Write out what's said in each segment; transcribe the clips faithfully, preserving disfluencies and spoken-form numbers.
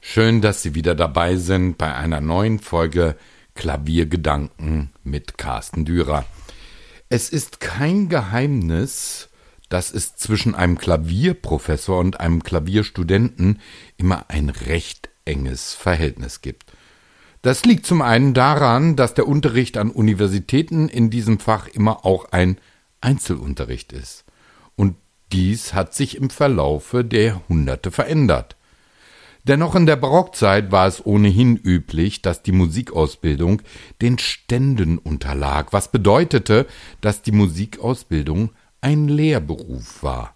Schön, dass Sie wieder dabei sind bei einer neuen Folge Klaviergedanken mit Carsten Dürer. Es ist kein Geheimnis, dass es zwischen einem Klavierprofessor und einem Klavierstudenten immer ein recht enges Verhältnis gibt. Das liegt zum einen daran, dass der Unterricht an Universitäten in diesem Fach immer auch ein Einzelunterricht ist. Und dies hat sich im Verlaufe der Jahrhunderte verändert. Dennoch in der Barockzeit war es ohnehin üblich, dass die Musikausbildung den Ständen unterlag, was bedeutete, dass die Musikausbildung ein Lehrberuf war.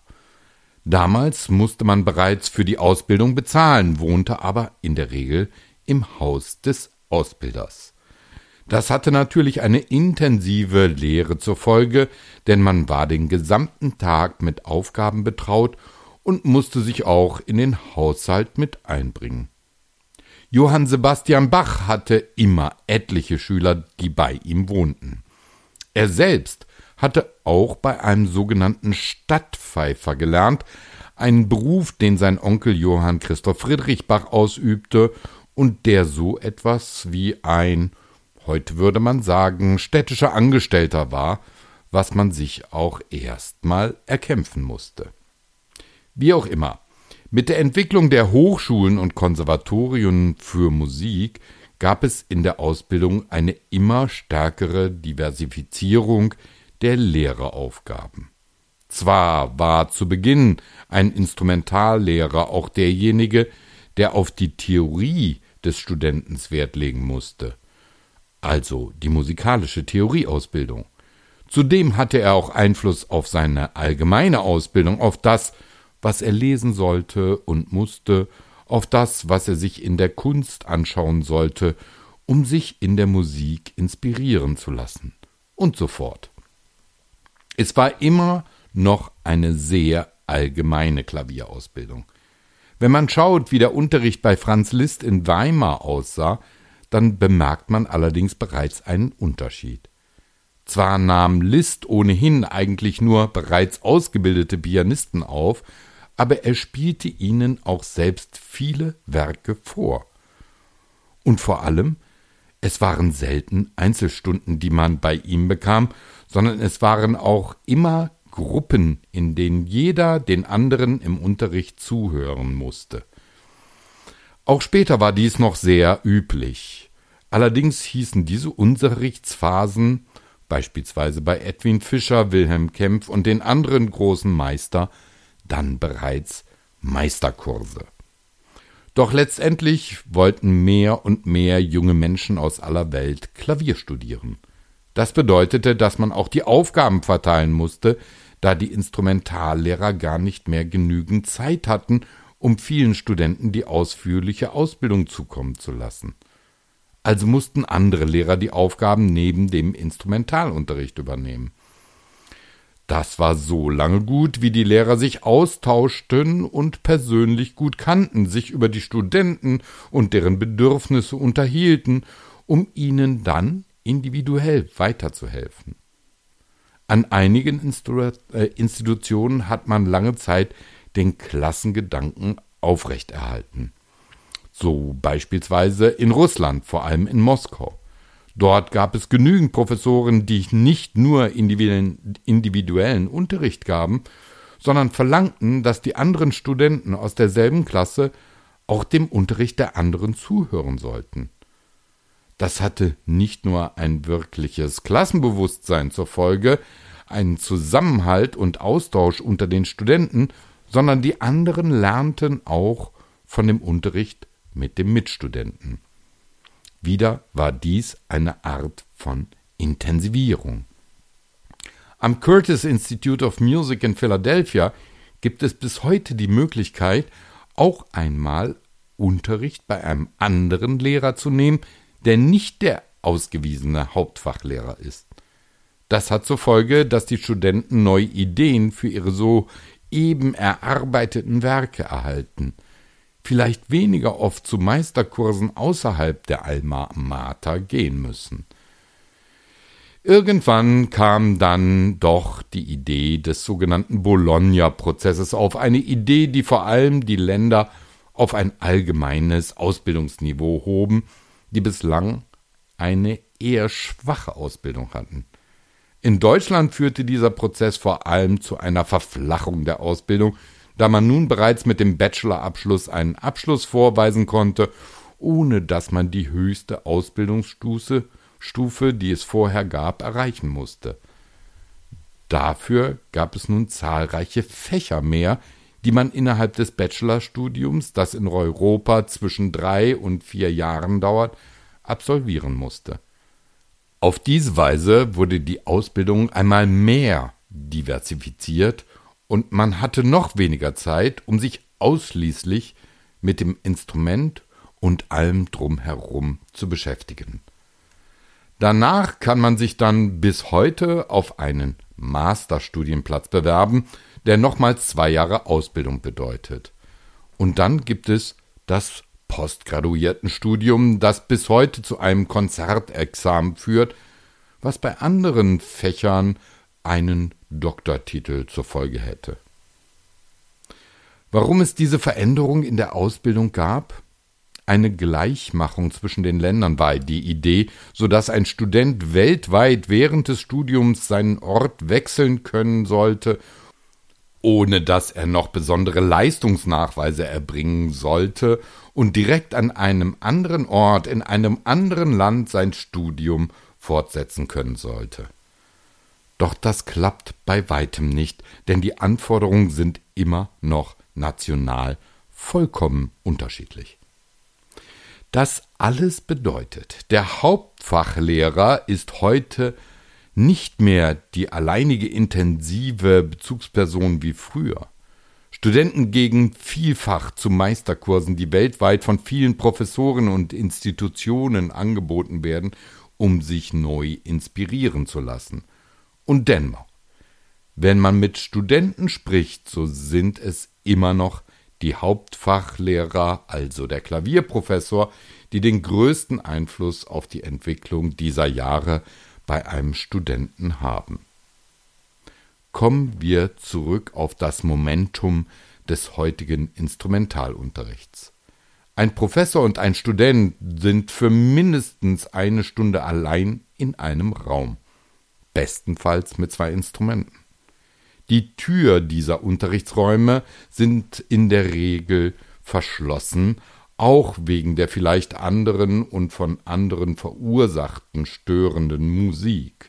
Damals musste man bereits für die Ausbildung bezahlen, wohnte aber in der Regel im Haus des Ausbilders. Das hatte natürlich eine intensive Lehre zur Folge, denn man war den gesamten Tag mit Aufgaben betraut und musste sich auch in den Haushalt mit einbringen. Johann Sebastian Bach hatte immer etliche Schüler, die bei ihm wohnten. Er selbst hatte auch bei einem sogenannten Stadtpfeifer gelernt, einen Beruf, den sein Onkel Johann Christoph Friedrich Bach ausübte und der so etwas wie ein, heute würde man sagen, städtischer Angestellter war, was man sich auch erstmal erkämpfen musste. Wie auch immer, mit der Entwicklung der Hochschulen und Konservatorien für Musik gab es in der Ausbildung eine immer stärkere Diversifizierung der Lehreraufgaben. Zwar war zu Beginn ein Instrumentallehrer auch derjenige, der auf die Theorie des Studenten Wert legen musste, also die musikalische Theorieausbildung. Zudem hatte er auch Einfluss auf seine allgemeine Ausbildung, auf das, was er lesen sollte und musste, auf das, was er sich in der Kunst anschauen sollte, um sich in der Musik inspirieren zu lassen und so fort. Es war immer noch eine sehr allgemeine Klavierausbildung. Wenn man schaut, wie der Unterricht bei Franz Liszt in Weimar aussah, dann bemerkt man allerdings bereits einen Unterschied. Zwar nahm Liszt ohnehin eigentlich nur bereits ausgebildete Pianisten auf, aber er spielte ihnen auch selbst viele Werke vor. Und vor allem, es waren selten Einzelstunden, die man bei ihm bekam, sondern es waren auch immer Gruppen, in denen jeder den anderen im Unterricht zuhören musste. Auch später war dies noch sehr üblich. Allerdings hießen diese Unterrichtsphasen, beispielsweise bei Edwin Fischer, Wilhelm Kempff und den anderen großen Meister, dann bereits Meisterkurse. Doch letztendlich wollten mehr und mehr junge Menschen aus aller Welt Klavier studieren. Das bedeutete, dass man auch die Aufgaben verteilen musste, da die Instrumentallehrer gar nicht mehr genügend Zeit hatten, um vielen Studenten die ausführliche Ausbildung zukommen zu lassen. Also mussten andere Lehrer die Aufgaben neben dem Instrumentalunterricht übernehmen. Das war so lange gut, wie die Lehrer sich austauschten und persönlich gut kannten, sich über die Studenten und deren Bedürfnisse unterhielten, um ihnen dann individuell weiterzuhelfen. An einigen Instru- äh, Institutionen hat man lange Zeit den Klassengedanken aufrechterhalten. So beispielsweise in Russland, vor allem in Moskau. Dort gab es genügend Professoren, die nicht nur individuellen, individuellen Unterricht gaben, sondern verlangten, dass die anderen Studenten aus derselben Klasse auch dem Unterricht der anderen zuhören sollten. Das hatte nicht nur ein wirkliches Klassenbewusstsein zur Folge, einen Zusammenhalt und Austausch unter den Studenten, sondern die anderen lernten auch von dem Unterricht mit dem Mitstudenten. Wieder war dies eine Art von Intensivierung. Am Curtis Institute of Music in Philadelphia gibt es bis heute die Möglichkeit, auch einmal Unterricht bei einem anderen Lehrer zu nehmen, der nicht der ausgewiesene Hauptfachlehrer ist. Das hat zur Folge, dass die Studenten neue Ideen für ihre soeben erarbeiteten Werke erhalten. Vielleicht weniger oft zu Meisterkursen außerhalb der Alma Mater gehen müssen. Irgendwann kam dann doch die Idee des sogenannten Bologna-Prozesses auf, eine Idee, die vor allem die Länder auf ein allgemeines Ausbildungsniveau hoben, die bislang eine eher schwache Ausbildung hatten. In Deutschland führte dieser Prozess vor allem zu einer Verflachung der Ausbildung, da man nun bereits mit dem Bachelorabschluss einen Abschluss vorweisen konnte, ohne dass man die höchste Ausbildungsstufe, Stufe, die es vorher gab, erreichen musste. Dafür gab es nun zahlreiche Fächer mehr, die man innerhalb des Bachelorstudiums, das in Europa zwischen drei und vier Jahren dauert, absolvieren musste. Auf diese Weise wurde die Ausbildung einmal mehr diversifiziert und man hatte noch weniger Zeit, um sich ausschließlich mit dem Instrument und allem drumherum zu beschäftigen. Danach kann man sich dann bis heute auf einen Masterstudienplatz bewerben, der nochmals zwei Jahre Ausbildung bedeutet. Und dann gibt es das Postgraduiertenstudium, das bis heute zu einem Konzertexamen führt, was bei anderen Fächern einen Doktortitel zur Folge hätte. Warum es diese Veränderung in der Ausbildung gab? Eine Gleichmachung zwischen den Ländern war die Idee, sodass ein Student weltweit während des Studiums seinen Ort wechseln können sollte, ohne dass er noch besondere Leistungsnachweise erbringen sollte und direkt an einem anderen Ort in einem anderen Land sein Studium fortsetzen können sollte. Doch das klappt bei weitem nicht, denn die Anforderungen sind immer noch national vollkommen unterschiedlich. Das alles bedeutet, der Hauptfachlehrer ist heute nicht mehr die alleinige intensive Bezugsperson wie früher. Studenten gehen vielfach zu Meisterkursen, die weltweit von vielen Professoren und Institutionen angeboten werden, um sich neu inspirieren zu lassen. Und dennoch, wenn man mit Studenten spricht, so sind es immer noch die Hauptfachlehrer, also der Klavierprofessor, die den größten Einfluss auf die Entwicklung dieser Jahre bei einem Studenten haben. Kommen wir zurück auf das Momentum des heutigen Instrumentalunterrichts. Ein Professor und ein Student sind für mindestens eine Stunde allein in einem Raum, bestenfalls mit zwei Instrumenten. Die Tür dieser Unterrichtsräume sind in der Regel verschlossen, auch wegen der vielleicht anderen und von anderen verursachten störenden Musik.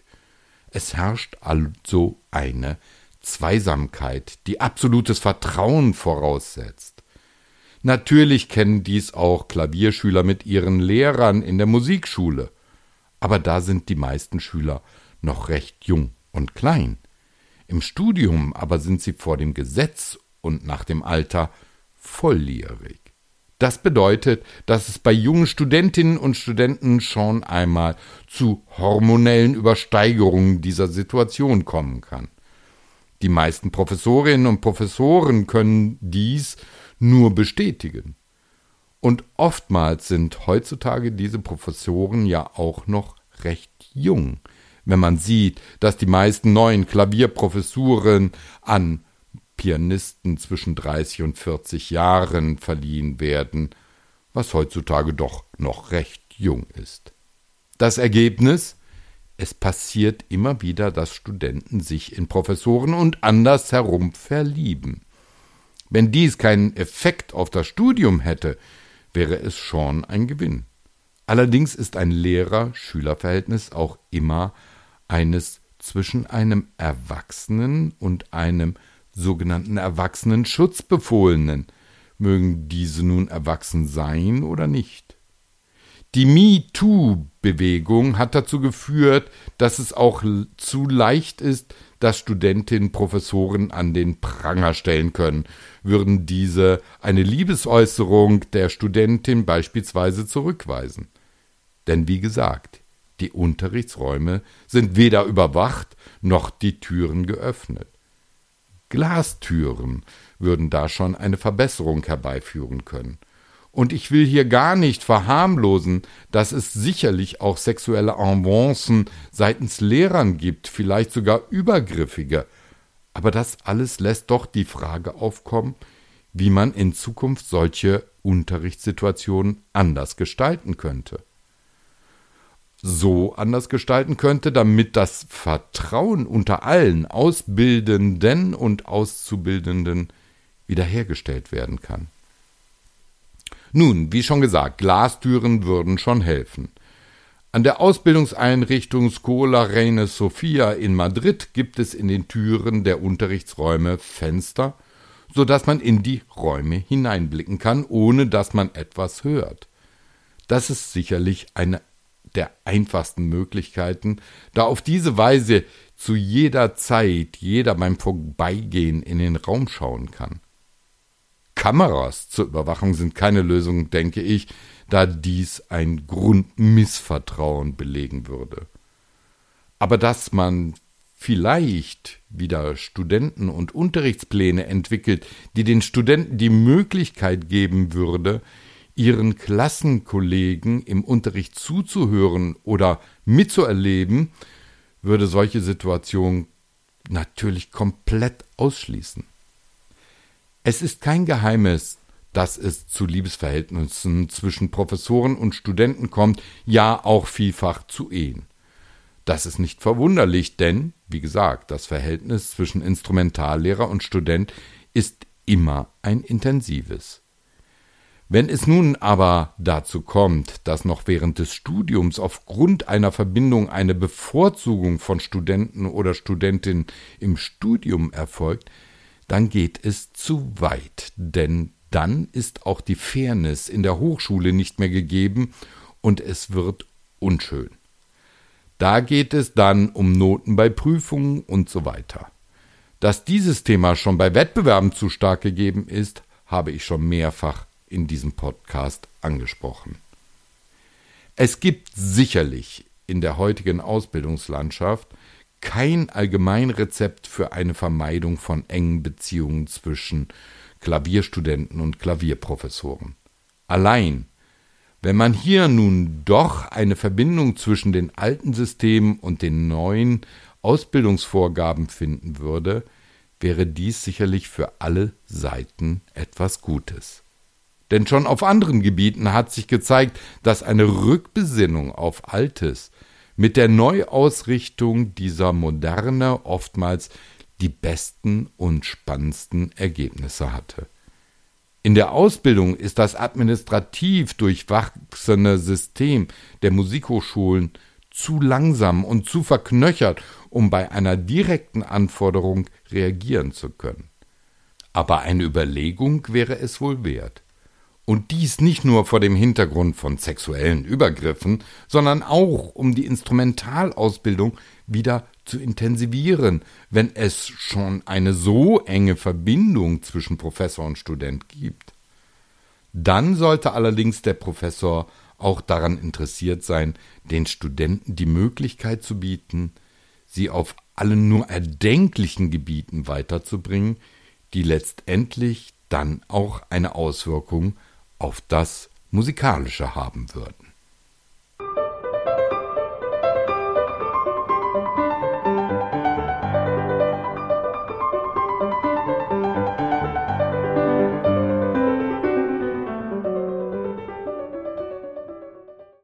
Es herrscht also eine Zweisamkeit, die absolutes Vertrauen voraussetzt. Natürlich kennen dies auch Klavierschüler mit ihren Lehrern in der Musikschule, aber da sind die meisten Schüler noch recht jung und klein. Im Studium aber sind sie vor dem Gesetz und nach dem Alter volljährig. Das bedeutet, dass es bei jungen Studentinnen und Studenten schon einmal zu hormonellen Übersteigerungen dieser Situation kommen kann. Die meisten Professorinnen und Professoren können dies nur bestätigen. Und oftmals sind heutzutage diese Professoren ja auch noch recht jung, wenn man sieht, dass die meisten neuen Klavierprofessuren an Pianisten zwischen dreißig und vierzig Jahren verliehen werden, was heutzutage doch noch recht jung ist. Das Ergebnis? Es passiert immer wieder, dass Studenten sich in Professoren und andersherum verlieben. Wenn dies keinen Effekt auf das Studium hätte, wäre es schon ein Gewinn. Allerdings ist ein Lehrer-Schüler-Verhältnis auch immer eines zwischen einem Erwachsenen und einem sogenannten Erwachsenen-Schutzbefohlenen, mögen diese nun erwachsen sein oder nicht. Die MeToo-Bewegung hat dazu geführt, dass es auch zu leicht ist, dass Studentinnen Professoren an den Pranger stellen können, würden diese eine Liebesäußerung der Studentin beispielsweise zurückweisen. Denn wie gesagt, die Unterrichtsräume sind weder überwacht noch die Türen geöffnet. Glastüren würden da schon eine Verbesserung herbeiführen können. Und ich will hier gar nicht verharmlosen, dass es sicherlich auch sexuelle Avancen seitens Lehrern gibt, vielleicht sogar übergriffige. Aber das alles lässt doch die Frage aufkommen, wie man in Zukunft solche Unterrichtssituationen anders gestalten könnte. So anders gestalten könnte, damit das Vertrauen unter allen Ausbildenden und Auszubildenden wiederhergestellt werden kann. Nun, wie schon gesagt, Glastüren würden schon helfen. An der Ausbildungseinrichtung Scuola Reina Sofia in Madrid gibt es in den Türen der Unterrichtsräume Fenster, sodass man in die Räume hineinblicken kann, ohne dass man etwas hört. Das ist sicherlich eine der einfachsten Möglichkeiten, da auf diese Weise zu jeder Zeit jeder beim Vorbeigehen in den Raum schauen kann. Kameras zur Überwachung sind keine Lösung, denke ich, da dies ein Grundmissvertrauen belegen würde. Aber dass man vielleicht wieder Studenten- und Unterrichtspläne entwickelt, die den Studenten die Möglichkeit geben würde, ihren Klassenkollegen im Unterricht zuzuhören oder mitzuerleben, würde solche Situationen natürlich komplett ausschließen. Es ist kein Geheimnis, dass es zu Liebesverhältnissen zwischen Professoren und Studenten kommt, ja auch vielfach zu Ehen. Das ist nicht verwunderlich, denn, wie gesagt, das Verhältnis zwischen Instrumentallehrer und Student ist immer ein intensives. Wenn es nun aber dazu kommt, dass noch während des Studiums aufgrund einer Verbindung eine Bevorzugung von Studenten oder Studentinnen im Studium erfolgt, dann geht es zu weit, denn dann ist auch die Fairness in der Hochschule nicht mehr gegeben und es wird unschön. Da geht es dann um Noten bei Prüfungen und so weiter. Dass dieses Thema schon bei Wettbewerben zu stark gegeben ist, habe ich schon mehrfach in diesem Podcast angesprochen. Es gibt sicherlich in der heutigen Ausbildungslandschaft kein Allgemeinrezept für eine Vermeidung von engen Beziehungen zwischen Klavierstudenten und Klavierprofessoren. Allein, wenn man hier nun doch eine Verbindung zwischen den alten Systemen und den neuen Ausbildungsvorgaben finden würde, wäre dies sicherlich für alle Seiten etwas Gutes. Denn schon auf anderen Gebieten hat sich gezeigt, dass eine Rückbesinnung auf Altes mit der Neuausrichtung dieser Moderne oftmals die besten und spannendsten Ergebnisse hatte. In der Ausbildung ist das administrativ durchwachsene System der Musikhochschulen zu langsam und zu verknöchert, um bei einer direkten Anforderung reagieren zu können. Aber eine Überlegung wäre es wohl wert. Und dies nicht nur vor dem Hintergrund von sexuellen Übergriffen, sondern auch, um die Instrumentalausbildung wieder zu intensivieren, wenn es schon eine so enge Verbindung zwischen Professor und Student gibt. Dann sollte allerdings der Professor auch daran interessiert sein, den Studenten die Möglichkeit zu bieten, sie auf allen nur erdenklichen Gebieten weiterzubringen, die letztendlich dann auch eine Auswirkung auf das Musikalische haben würden.